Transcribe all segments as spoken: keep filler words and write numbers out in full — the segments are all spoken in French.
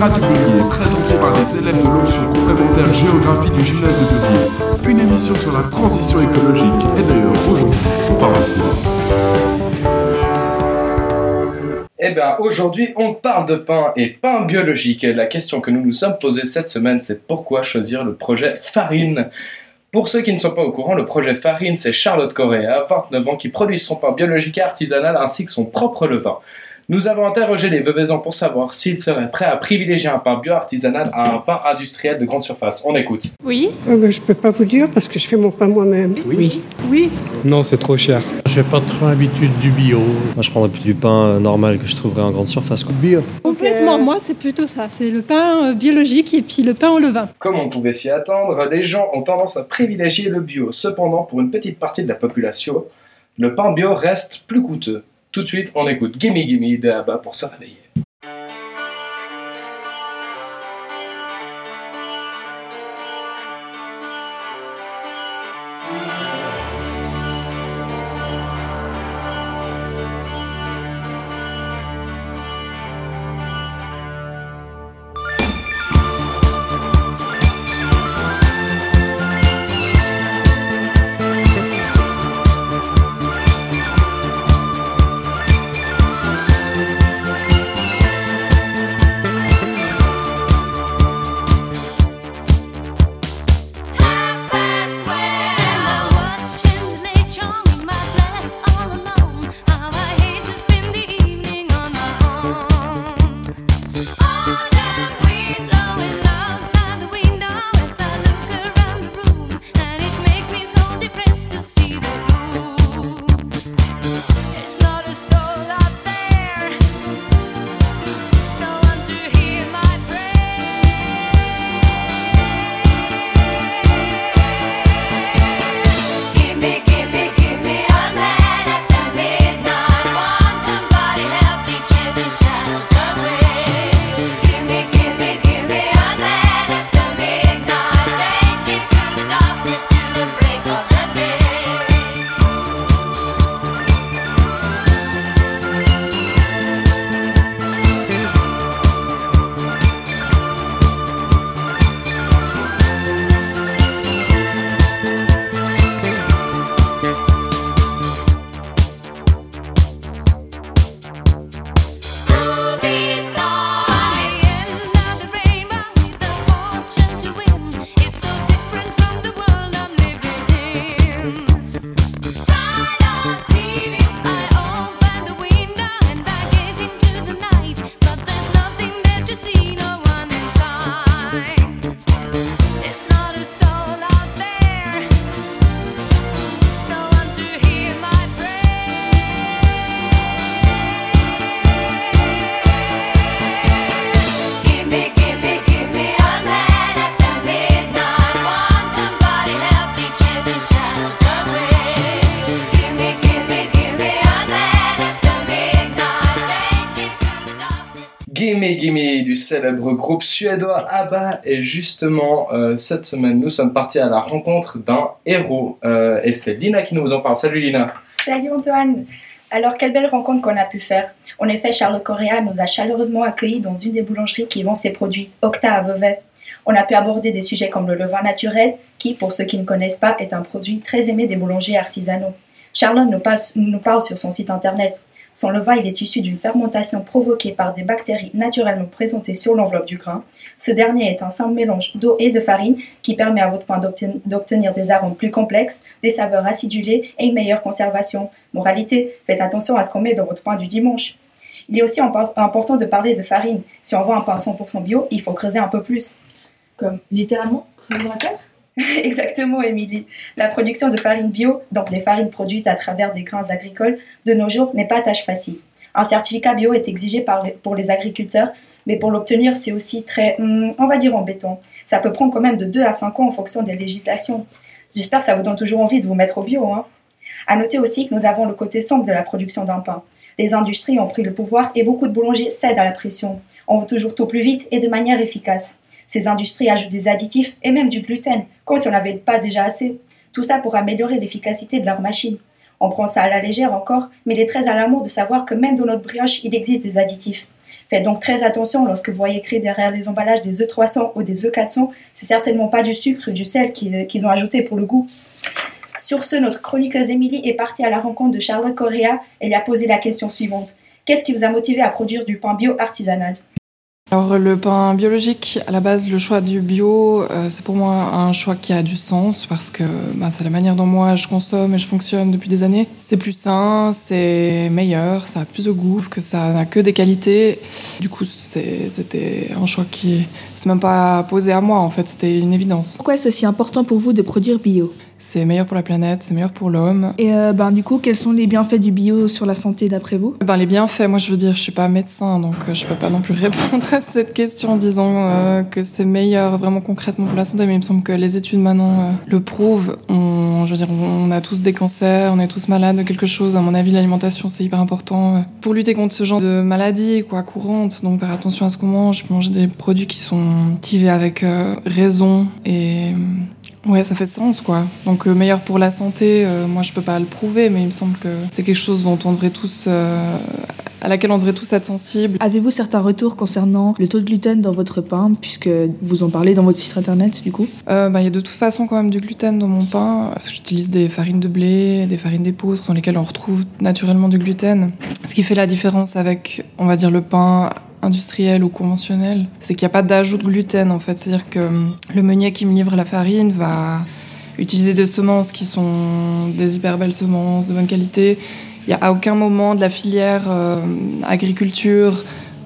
Radio Burier, présentée par des élèves de l'option complémentaire géographie du gymnase de Burier. Une émission sur la transition écologique. Et d'ailleurs, aujourd'hui, on parle de quoi ? Eh bien, aujourd'hui, on parle de pain et pain biologique. La question que nous nous sommes posée cette semaine, c'est pourquoi choisir le projet Farine ? Pour ceux qui ne sont pas au courant, le projet Farine, c'est Charlotte Correa, vingt-neuf ans, qui produit son pain biologique et artisanal ainsi que son propre levain. Nous avons interrogé les Veuvaisans pour savoir s'ils seraient prêts à privilégier un pain bio-artisanal à un pain industriel de grande surface. On écoute. Oui. Euh, ben, je peux pas vous dire parce que je fais mon pain moi-même. Oui. Oui. Non, c'est trop cher. J'ai pas trop l'habitude du bio. Moi, je prendrais plus du pain normal que je trouverais en grande surface, quoi. Bio. Complètement, moi c'est plutôt ça, c'est le pain biologique et puis le pain au levain. Comme on pouvait s'y attendre, les gens ont tendance à privilégier le bio. Cependant, pour une petite partie de la population, le pain bio reste plus coûteux. Tout de suite, on écoute Gimme Gimme de Abba pour se réveiller. Gimme Gimme du célèbre groupe suédois ABBA. Et justement, euh, cette semaine, nous sommes partis à la rencontre d'un héros. Euh, et c'est Lina qui nous en parle. Salut Lina. Salut Antoine. Alors, quelle belle rencontre qu'on a pu faire. En effet, Charlotte Correa nous a chaleureusement accueillis dans une des boulangeries qui vend ses produits, Octa à Vevey. On a pu aborder des sujets comme le levain naturel, qui, pour ceux qui ne connaissent pas, est un produit très aimé des boulangers artisanaux. Charlotte nous parle, nous parle sur son site internet. Son levain, il est issu d'une fermentation provoquée par des bactéries naturellement présentées sur l'enveloppe du grain. Ce dernier est un simple mélange d'eau et de farine qui permet à votre pain d'obtenir, d'obtenir des arômes plus complexes, des saveurs acidulées et une meilleure conservation. Moralité, faites attention à ce qu'on met dans votre pain du dimanche. Il est aussi important de parler de farine. Si on veut un pain cent pour cent bio, il faut creuser un peu plus. Comme littéralement creuser la terre ? Exactement, Émilie. La production de farine bio, donc des farines produites à travers des grains agricoles, de nos jours n'est pas tâche facile. Un certificat bio est exigé par les, pour les agriculteurs, mais pour l'obtenir, c'est aussi très, hum, on va dire, embêtant. Ça peut prendre quand même de deux à cinq ans en fonction des législations. J'espère que ça vous donne toujours envie de vous mettre au bio. Hein. À noter aussi que nous avons le côté sombre de la production d'un pain. Les industries ont pris le pouvoir et beaucoup de boulangers cèdent à la pression. On veut toujours tout plus vite et de manière efficace. Ces industries ajoutent des additifs et même du gluten, comme si on n'avait pas déjà assez. Tout ça pour améliorer l'efficacité de leurs machines. On prend ça à la légère encore, mais il est très alarmant de savoir que même dans notre brioche, il existe des additifs. Faites donc très attention lorsque vous voyez écrit derrière les emballages des E trois cents ou des E quatre cents, c'est certainement pas du sucre ou du sel qu'ils, qu'ils ont ajouté pour le goût. Sur ce, notre chroniqueuse Émilie est partie à la rencontre de Charlotte Correa et lui a posé la question suivante. Qu'est-ce qui vous a motivé à produire du pain bio artisanal ? Alors le pain biologique, à la base, le choix du bio, euh, c'est pour moi un choix qui a du sens parce que bah, c'est la manière dont moi je consomme et je fonctionne depuis des années. C'est plus sain, c'est meilleur, ça a plus de goût, que ça n'a que des qualités. Du coup, c'est, c'était un choix qui c'est même pas posé à moi en fait, c'était une évidence. Pourquoi est-ce si important pour vous de produire bio ? C'est meilleur pour la planète, c'est meilleur pour l'homme. Et euh, ben, du coup, quels sont les bienfaits du bio sur la santé d'après vous ? Ben, les bienfaits, moi je veux dire, je suis pas médecin, donc euh, je peux pas non plus répondre à cette question en disant euh, que c'est meilleur vraiment concrètement pour la santé, mais il me semble que les études maintenant euh, le prouvent. On, je veux dire, on a tous des cancers, on est tous malades de quelque chose. À mon avis, l'alimentation c'est hyper important euh, pour lutter contre ce genre de maladies quoi, courantes. Donc faire attention à ce qu'on mange, manger des produits qui sont cultivés avec euh, raison et... Ouais, ça fait sens, quoi. Donc, euh, meilleur pour la santé, euh, moi, je peux pas le prouver, mais il me semble que c'est quelque chose dont on devrait tous, euh, à laquelle on devrait tous être sensibles. Avez-vous certains retours concernant le taux de gluten dans votre pain, puisque vous en parlez dans votre site internet, du coup ? Euh, bah, y a de toute façon quand même du gluten dans mon pain, parce que j'utilise des farines de blé, des farines d'épeautre, dans lesquelles on retrouve naturellement du gluten. Ce qui fait la différence avec, on va dire, le pain industriel ou conventionnel, c'est qu'il n'y a pas d'ajout de gluten en fait. C'est-à-dire que le meunier qui me livre la farine va utiliser des semences qui sont des hyper belles semences de bonne qualité. Il n'y a à aucun moment de la filière euh, agriculture,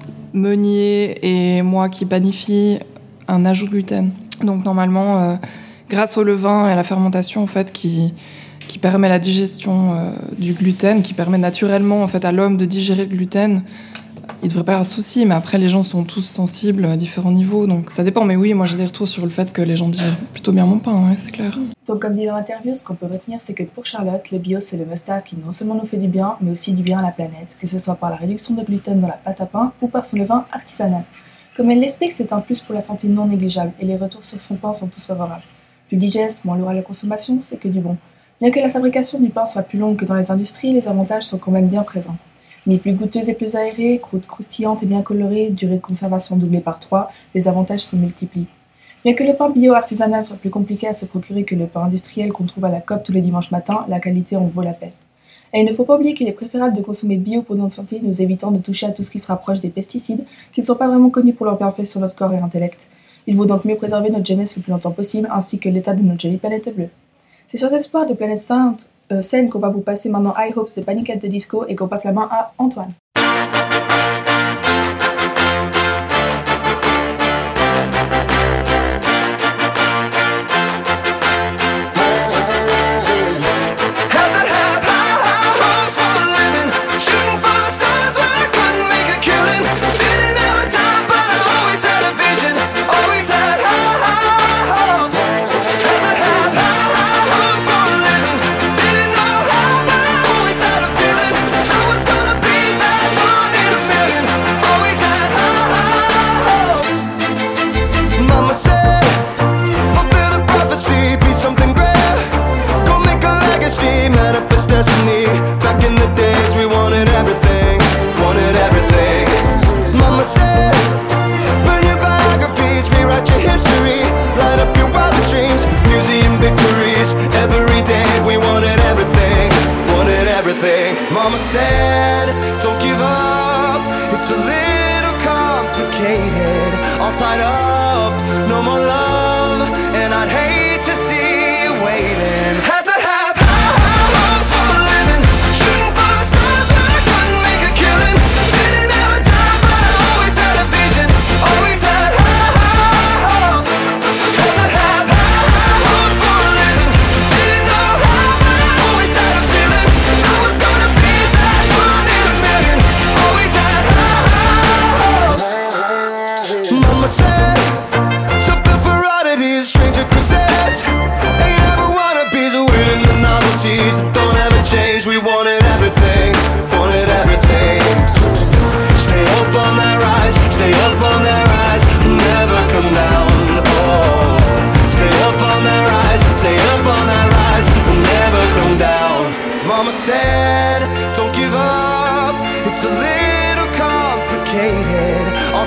meunier et moi qui planifie un ajout de gluten. Donc normalement, euh, grâce au levain et à la fermentation en fait, qui, qui permet la digestion euh, du gluten, qui permet naturellement en fait, à l'homme de digérer le gluten, il ne devrait pas y avoir de soucis, mais après les gens sont tous sensibles à différents niveaux, donc ça dépend. Mais oui, moi j'ai des retours sur le fait que les gens digèrent plutôt bien mon pain, ouais, c'est clair. Donc comme dit dans l'interview, ce qu'on peut retenir, c'est que pour Charlotte, le bio c'est le must-have qui non seulement nous fait du bien, mais aussi du bien à la planète, que ce soit par la réduction de gluten dans la pâte à pain ou par son levain artisanal. Comme elle l'explique, c'est un plus pour la santé non négligeable, et les retours sur son pain sont tous favorables. Plus digeste, moins lourd à la consommation, c'est que du bon. Bien que la fabrication du pain soit plus longue que dans les industries, les avantages sont quand même bien présents. Mais plus goûteuse et plus aérée, croûte croustillante et bien colorée, durée de conservation doublée par trois, les avantages se multiplient. Bien que le pain bio artisanal soit plus compliqué à se procurer que le pain industriel qu'on trouve à la coop tous les dimanches matins, la qualité en vaut la peine. Et il ne faut pas oublier qu'il est préférable de consommer bio pour notre santé, nous évitant de toucher à tout ce qui se rapproche des pesticides, qui ne sont pas vraiment connus pour leurs bienfaits sur notre corps et intellect. Il vaut donc mieux préserver notre jeunesse le plus longtemps possible, ainsi que l'état de notre jolie planète bleue. C'est sur cet espoir de planète sainte Euh, scène qu'on va vous passer maintenant I Hope de Panic! At the Disco et qu'on passe la main à Antoine. Mama said, don't give up, it's a little complicated, all tied up, no more love, and I'd hate to see you waiting. Had to have high, high hopes for a living, shooting for the stars but I couldn't make a killing, didn't have a dime but I always had a vision, always had high, high hopes. Had to have high, high hopes for a living, didn't know how but I always had a feeling I was gonna be that one in a million, always had high, high hopes. Mama said, something for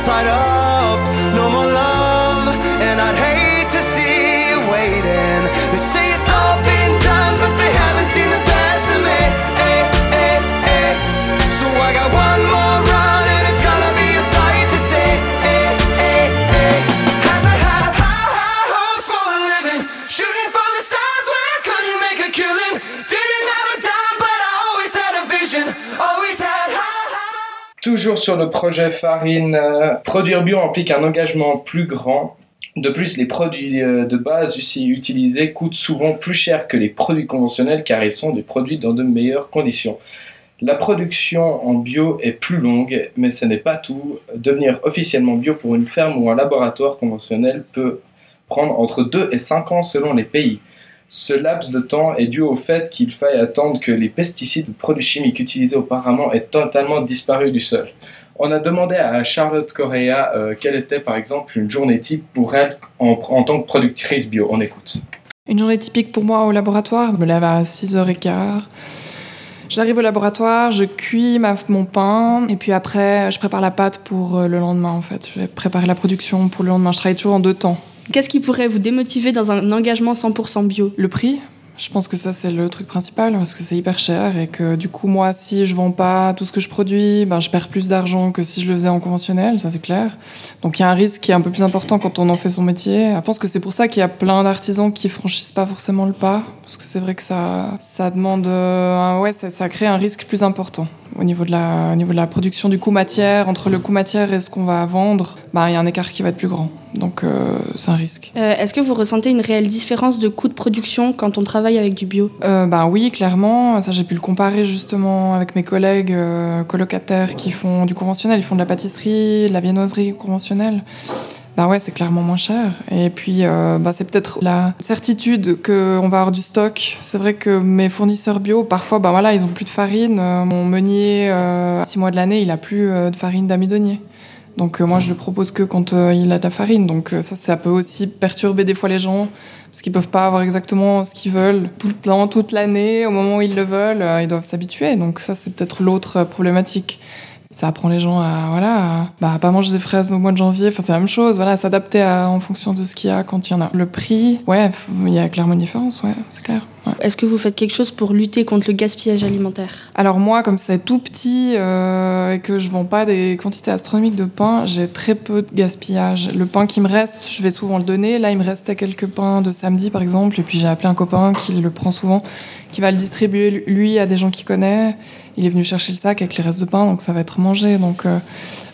all tied up. No more love, and I'd hate to see you waiting. They say it's all been done, but they haven't seen the best of me. Ay, ay, ay. So I got one more run, and it's gonna be a sight to see. Ay, ay, ay. Had to have high, high hopes for a living, shooting for the stars when I couldn't make a killing. Didn't have a dime, but I always had a vision, always had high. Toujours sur le projet Farine, euh, produire bio implique un engagement plus grand. De plus, les produits euh, de base ici utilisés coûtent souvent plus cher que les produits conventionnels car ils sont des produits dans de meilleures conditions. La production en bio est plus longue, mais ce n'est pas tout. Devenir officiellement bio pour une ferme ou un laboratoire conventionnel peut prendre entre deux et cinq ans selon les pays. Ce laps de temps est dû au fait qu'il faille attendre que les pesticides ou produits chimiques utilisés auparavant aient totalement disparu du sol. On a demandé à Charlotte Correa euh, quelle était par exemple une journée type pour elle en, en tant que productrice bio. On écoute. Une journée typique pour moi au laboratoire, je me lève à six heures quinze. J'arrive au laboratoire, je cuis ma, mon pain et puis après je prépare la pâte pour le lendemain en fait. Je vais préparer la production pour le lendemain. Je travaille toujours en deux temps. Qu'est-ce qui pourrait vous démotiver dans un engagement cent pour cent bio ? Le prix. Je pense que ça, c'est le truc principal, parce que c'est hyper cher et que du coup, moi, si je vends pas tout ce que je produis, ben, je perds plus d'argent que si je le faisais en conventionnel, ça c'est clair. Donc il y a un risque qui est un peu plus important quand on en fait son métier. Je pense que c'est pour ça qu'il y a plein d'artisans qui franchissent pas forcément le pas, parce que c'est vrai que ça, ça demande... Euh, ouais, ça, ça crée un risque plus important. Au niveau de la, au niveau de la production du coût matière, entre le coût matière et ce qu'on va vendre, ben, il y a un écart qui va être plus grand. Donc euh, c'est un risque. Euh, est-ce que vous ressentez une réelle différence de coût de production quand on travaille avec du bio ? euh, Ben oui, clairement. Ça, j'ai pu le comparer justement avec mes collègues euh, colocataires qui font du conventionnel. Ils font de la pâtisserie, de la viennoiserie conventionnelle. Bah ouais, c'est clairement moins cher. Et puis, euh, bah c'est peut-être la certitude qu'on va avoir du stock. C'est vrai que mes fournisseurs bio, parfois, bah voilà, ils ont plus de farine. Euh, mon meunier, euh, six mois de l'année, il a plus euh, de farine d'amidonnier. Donc euh, moi, je le propose que quand euh, il a de la farine. Donc euh, ça, ça peut aussi perturber des fois les gens parce qu'ils peuvent pas avoir exactement ce qu'ils veulent tout le temps, toute l'année. Au moment où ils le veulent, euh, ils doivent s'habituer. Donc ça, c'est peut-être l'autre problématique. Ça apprend les gens à voilà à, bah, à pas manger des fraises au mois de janvier. Enfin, c'est la même chose. Voilà, à s'adapter à, en fonction de ce qu'il y a quand il y en a. Le prix, ouais, il y a clairement une différence. Ouais, c'est clair. Ouais. Est-ce que vous faites quelque chose pour lutter contre le gaspillage alimentaire ? Alors moi, comme c'est tout petit euh, et que je vends pas des quantités astronomiques de pain, j'ai très peu de gaspillage. Le pain qui me reste, je vais souvent le donner. Là, il me restait quelques pains de samedi, par exemple, et puis j'ai appelé un copain qui le prend souvent, qui va le distribuer lui à des gens qu'il connaît. Il est venu chercher le sac avec les restes de pain, donc ça va être mangé. Donc euh,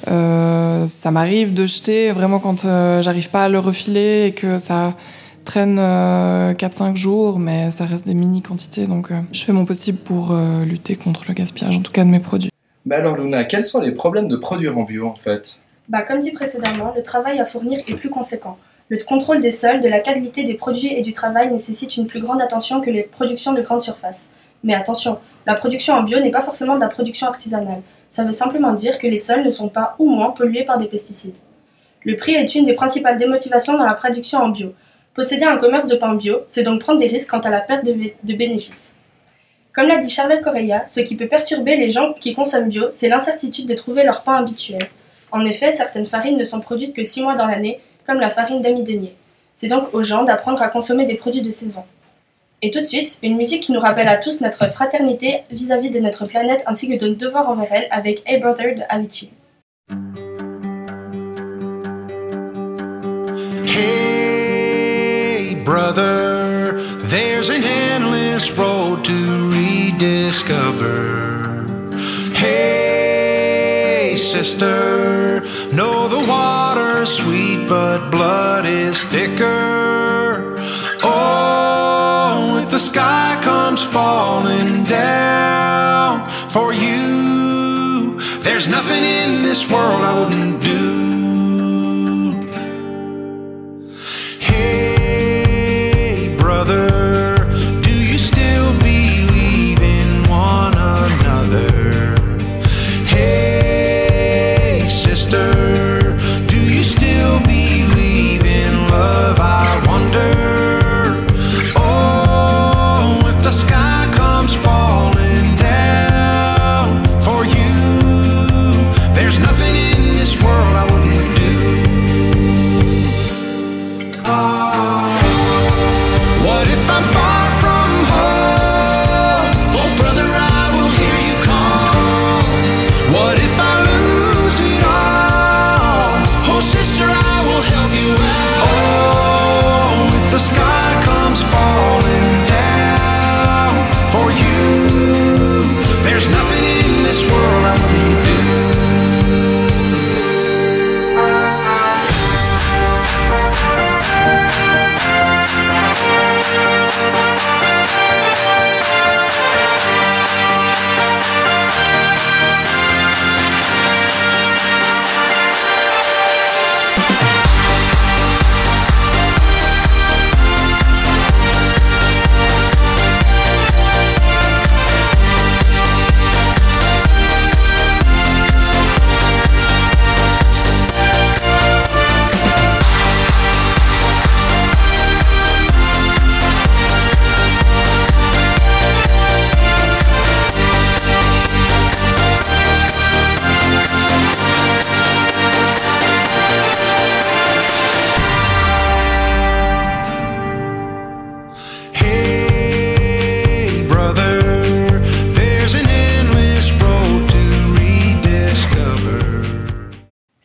euh, ça m'arrive de jeter vraiment quand euh, j'arrive pas à le refiler et que ça traîne euh, quatre cinq jours, mais ça reste des mini-quantités. Donc euh, je fais mon possible pour euh, lutter contre le gaspillage, en tout cas de mes produits. Mais alors Luna, quels sont les problèmes de produire en bio en fait ? Bah, comme dit précédemment, le travail à fournir est plus conséquent. Le contrôle des sols, de la qualité des produits et du travail nécessite une plus grande attention que les productions de grande surface. Mais attention, la production en bio n'est pas forcément de la production artisanale. Ça veut simplement dire que les sols ne sont pas ou moins pollués par des pesticides. Le prix est une des principales démotivations dans la production en bio. Posséder un commerce de pain bio, c'est donc prendre des risques quant à la perte de, bé- de bénéfices. Comme l'a dit Charlotte Correa, ce qui peut perturber les gens qui consomment bio, c'est l'incertitude de trouver leur pain habituel. En effet, certaines farines ne sont produites que six mois dans l'année, comme la farine d'amidonnier. C'est donc aux gens d'apprendre à consommer des produits de saison. Et tout de suite, une musique qui nous rappelle à tous notre fraternité vis-à-vis de notre planète ainsi que de notre devoir envers elle avec Hey Brother de Avicii. Hey brother, there's an endless road to rediscover. Hey sister, know the water's sweet but blood is thicker. Oh, if the sky comes falling down for you, there's nothing in this world I wouldn't do. Hey brother, do you still believe in one another? Hey sister, do you still believe in love? I wonder. The sky comes falling down for you. There's nothing in this world I wouldn't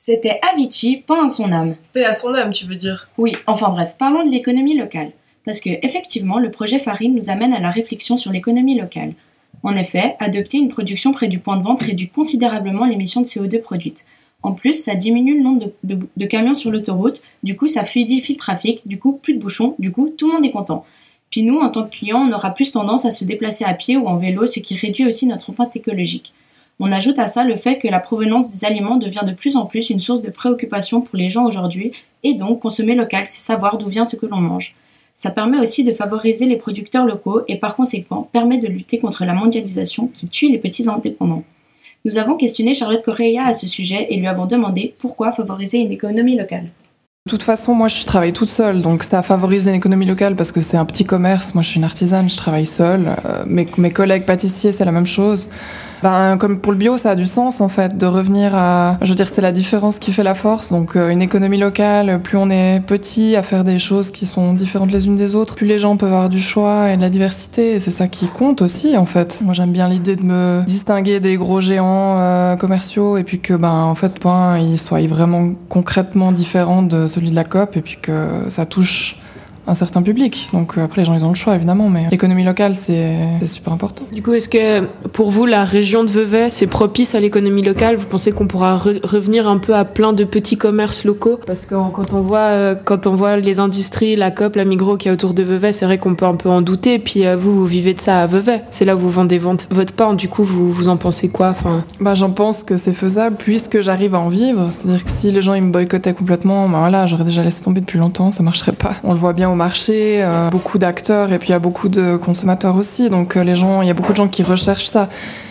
C'était Avicii, pain à son âme. Paix à son âme, tu veux dire? Oui, enfin bref, parlons de l'économie locale. Parce que, effectivement, le projet Farine nous amène à la réflexion sur l'économie locale. En effet, adopter une production près du point de vente réduit considérablement l'émission de C O deux produite. En plus, ça diminue le nombre de, de, de camions sur l'autoroute, du coup ça fluidifie le trafic, du coup plus de bouchons, du coup tout le monde est content. Puis nous, en tant que clients, on aura plus tendance à se déplacer à pied ou en vélo, ce qui réduit aussi notre empreinte écologique. On ajoute à ça le fait que la provenance des aliments devient de plus en plus une source de préoccupation pour les gens aujourd'hui, et donc consommer local, c'est savoir d'où vient ce que l'on mange. Ça permet aussi de favoriser les producteurs locaux et par conséquent permet de lutter contre la mondialisation qui tue les petits indépendants. Nous avons questionné Charlotte Correia à ce sujet et lui avons demandé pourquoi favoriser une économie locale. De toute façon, moi je travaille toute seule, donc ça favorise une économie locale parce que c'est un petit commerce. Moi je suis une artisane, je travaille seule. Euh, mes, mes collègues pâtissiers, c'est la même chose. Ben, comme pour le bio, ça a du sens en fait de revenir à... Je veux dire, c'est la différence qui fait la force. Donc euh, une économie locale, plus on est petit à faire des choses qui sont différentes les unes des autres, plus les gens peuvent avoir du choix et de la diversité. Et c'est ça qui compte aussi en fait. Moi j'aime bien l'idée de me distinguer des gros géants euh, commerciaux et puis que ben en fait point il soit vraiment concrètement différent de celui de la Coop et puis que ça touche un certain public. Donc après les gens ils ont le choix évidemment, mais l'économie locale c'est, c'est super important. Du coup, est-ce que pour vous la région de Vevey c'est propice à l'économie locale? Vous pensez qu'on pourra re- revenir un peu à plein de petits commerces locaux? Parce que quand on voit euh, quand on voit les industries, la Coop, la Migros qui est autour de Vevey, c'est vrai qu'on peut un peu en douter. Puis euh, vous vous vivez de ça à Vevey. C'est là où vous vendez vente, votre pain. Du coup vous vous en pensez quoi? Enfin. Bah j'en pense que c'est faisable puisque j'arrive à en vivre. C'est-à-dire que si les gens ils me boycottaient complètement, bah voilà, j'aurais déjà laissé tomber depuis longtemps, ça marcherait pas. On le voit bien au marché, euh, beaucoup d'acteurs et puis il y a beaucoup de consommateurs aussi, donc euh, les gens, il y a beaucoup de gens qui recherchent ça.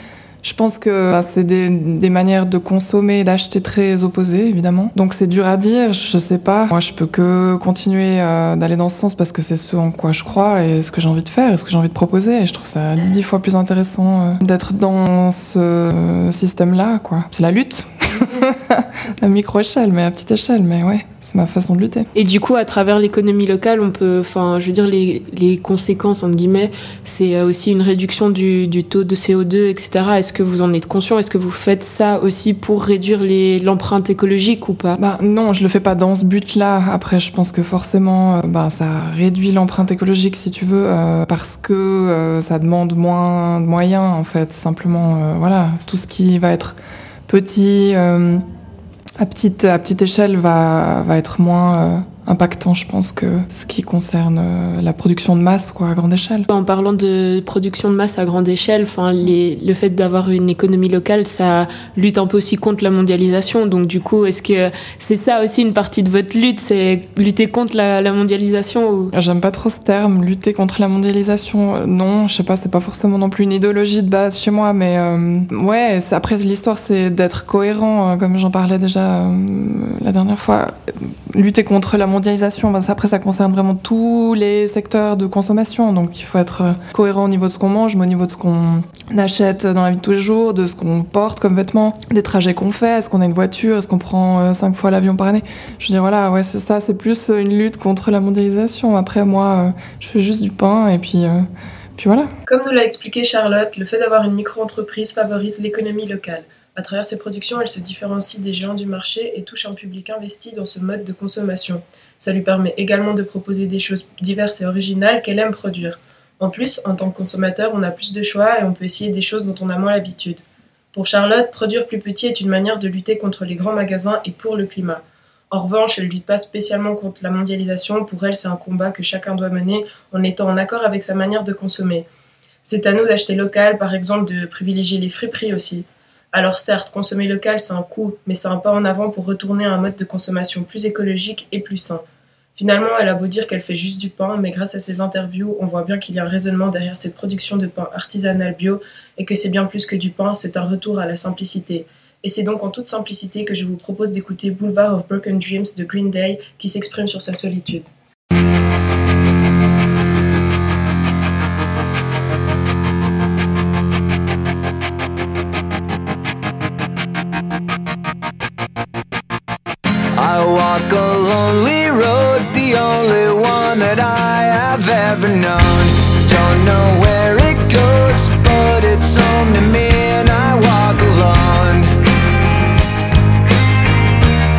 Je pense que bah, c'est des, des manières de consommer et d'acheter très opposées, évidemment. Donc c'est dur à dire, je sais pas. Moi, je peux que continuer euh, d'aller dans ce sens parce que c'est ce en quoi je crois et ce que j'ai envie de faire et ce que j'ai envie de proposer. Et je trouve ça dix fois plus intéressant euh, d'être dans ce euh, système-là, quoi. C'est la lutte. À micro-échelle, mais à petite échelle, mais ouais, c'est ma façon de lutter. Et du coup, à travers l'économie locale, on peut, enfin, je veux dire, les, les conséquences, entre guillemets, c'est aussi une réduction du, du taux de C O deux, et cetera. Est-ce que vous en êtes conscient? Est-ce que vous faites ça aussi pour réduire les, l'empreinte écologique ou pas? Bah non, je le fais pas dans ce but-là. Après, je pense que forcément, euh, bah, ça réduit l'empreinte écologique, si tu veux, euh, parce que euh, ça demande moins de moyens, en fait. Simplement, euh, voilà, tout ce qui va être petit, euh, à petite, à petite échelle, va, va être moins euh, impactant, je pense, que ce qui concerne euh, la production de masse, quoi, à grande échelle. En parlant de production de masse à grande échelle, enfin, les, le fait d'avoir une économie locale, ça lutte un peu aussi contre la mondialisation. Donc, du coup, est-ce que c'est ça aussi une partie de votre lutte, c'est lutter contre la, la mondialisation ou... J'aime pas trop ce terme, lutter contre la mondialisation. Non, je sais pas, c'est pas forcément non plus une idéologie de base chez moi, mais euh, ouais, c'est, après, l'histoire, c'est d'être cohérent, comme j'en parlais déjà euh, la dernière fois. Lutter contre la mondialisation, ben ça, après ça concerne vraiment tous les secteurs de consommation, donc il faut être cohérent au niveau de ce qu'on mange, mais au niveau de ce qu'on achète dans la vie de tous les jours, de ce qu'on porte comme vêtements, des trajets qu'on fait, est-ce qu'on a une voiture, est-ce qu'on prend cinq fois l'avion par année. Je veux dire, voilà, ouais, c'est ça, c'est plus une lutte contre la mondialisation. Après, moi, je fais juste du pain et puis... Euh, puis voilà. Comme nous l'a expliqué Charlotte, le fait d'avoir une micro-entreprise favorise l'économie locale. À travers ses productions, elle se différencie des géants du marché et touche un public investi dans ce mode de consommation. Ça lui permet également de proposer des choses diverses et originales qu'elle aime produire. En plus, en tant que consommateur, on a plus de choix et on peut essayer des choses dont on a moins l'habitude. Pour Charlotte, produire plus petit est une manière de lutter contre les grands magasins et pour le climat. En revanche, elle ne lutte pas spécialement contre la mondialisation. Pour elle, c'est un combat que chacun doit mener en étant en accord avec sa manière de consommer. C'est à nous d'acheter local, par exemple, de privilégier les friperies aussi. Alors certes, consommer local, c'est un coût, mais c'est un pas en avant pour retourner à un mode de consommation plus écologique et plus sain. Finalement, elle a beau dire qu'elle fait juste du pain, mais grâce à ses interviews, on voit bien qu'il y a un raisonnement derrière cette production de pain artisanal bio et que c'est bien plus que du pain, c'est un retour à la simplicité. Et c'est donc en toute simplicité que je vous propose d'écouter Boulevard of Broken Dreams de Green Day qui s'exprime sur sa solitude. I walk a lonely road, the only one that I have ever known. Don't know where it goes, but it's only me and I walk alone.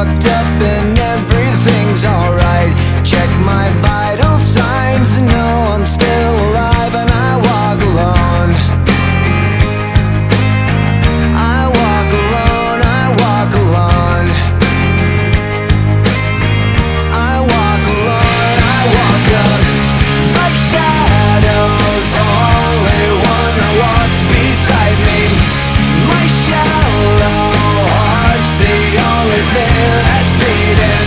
locked up and everything's alright. Check my vital signs and know I'm still alive, and I walk alone. I walk alone, I walk alone. I walk alone, I walk up. My shadow's only one that walks beside me. My shallow heart's the only thing that's beating.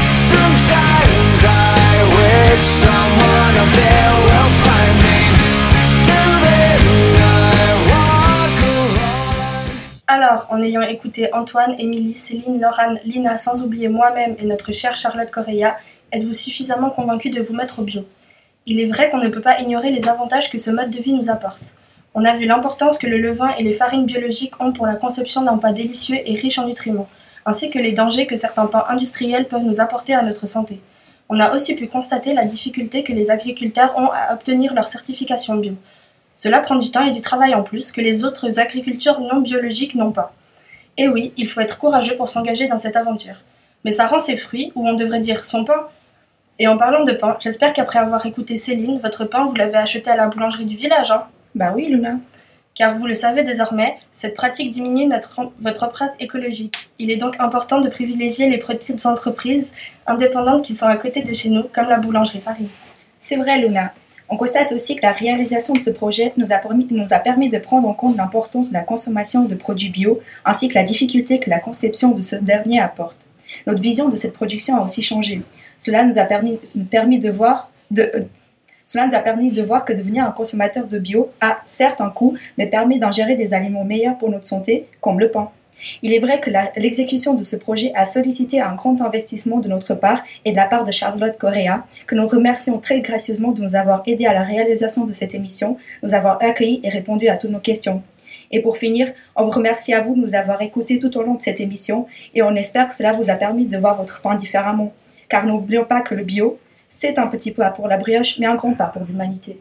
Sometimes I wish someone up there will find me. Till then I walk alone. Alors, en ayant écouté Antoine, Émilie, Céline, Laurane, Lina, sans oublier moi-même et notre chère Charlotte Correa, êtes-vous suffisamment convaincus de vous mettre au bio ? Il est vrai qu'on ne peut pas ignorer les avantages que ce mode de vie nous apporte. On a vu l'importance que le levain et les farines biologiques ont pour la conception d'un pain délicieux et riche en nutriments, ainsi que les dangers que certains pains industriels peuvent nous apporter à notre santé. On a aussi pu constater la difficulté que les agriculteurs ont à obtenir leur certification bio. Cela prend du temps et du travail en plus que les autres agricultures non biologiques n'ont pas. Et oui, il faut être courageux pour s'engager dans cette aventure. Mais ça rend ses fruits, ou on devrait dire son pain. Et en parlant de pain, j'espère qu'après avoir écouté Céline, votre pain, vous l'avez acheté à la boulangerie du village, hein ? Bah oui, Luna. Car vous le savez désormais, cette pratique diminue notre, votre empreinte écologique. Il est donc important de privilégier les petites entreprises indépendantes qui sont à côté de chez nous, comme la boulangerie Farine. C'est vrai, Luna. On constate aussi que la réalisation de ce projet nous a permis, nous a permis de prendre en compte l'importance de la consommation de produits bio, ainsi que la difficulté que la conception de ce dernier apporte. Notre vision de cette production a aussi changé. Cela nous a permis, permis de voir... De, euh, Cela nous a permis de voir que devenir un consommateur de bio a certes un coût, mais permet d'ingérer des aliments meilleurs pour notre santé, comme le pain. Il est vrai que la, l'exécution de ce projet a sollicité un grand investissement de notre part et de la part de Charlotte Correa, que nous remercions très gracieusement de nous avoir aidés à la réalisation de cette émission, nous avoir accueillis et répondu à toutes nos questions. Et pour finir, on vous remercie à vous de nous avoir écoutés tout au long de cette émission et on espère que cela vous a permis de voir votre pain différemment. Car n'oublions pas que le bio, c'est un petit pas pour la brioche, mais un grand pas pour l'humanité.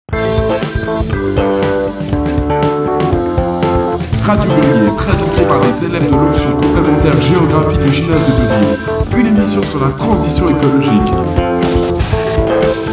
Radio Bélier, présentée par les élèves de l'option complémentaire géographie du gymnase de Bélier. Une émission sur la transition écologique.